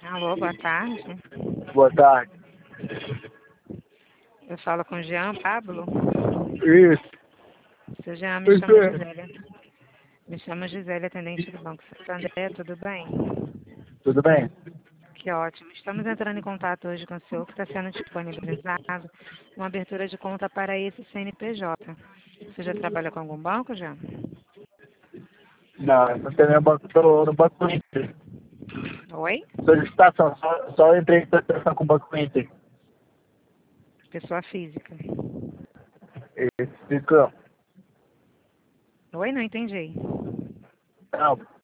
Alô, boa tarde. Boa tarde. Eu falo com Jean Pablo. Isso. Seu Jean, me Pois chamo é. Gisele. Me chamo Gisele, atendente do Banco Santander, tudo bem? Tudo bem? Que ótimo. Estamos entrando em contato hoje com o senhor que está sendo disponibilizado uma abertura de conta para esse CNPJ. Você já trabalha com algum banco, Jean? Não, eu não tenho nenhum banco, tô no Banco Inter. Oi? Solicitação, só entrei em solicitação com o Banco Inter. Pessoa física. Isso, fica. Oi, não entendi. Não,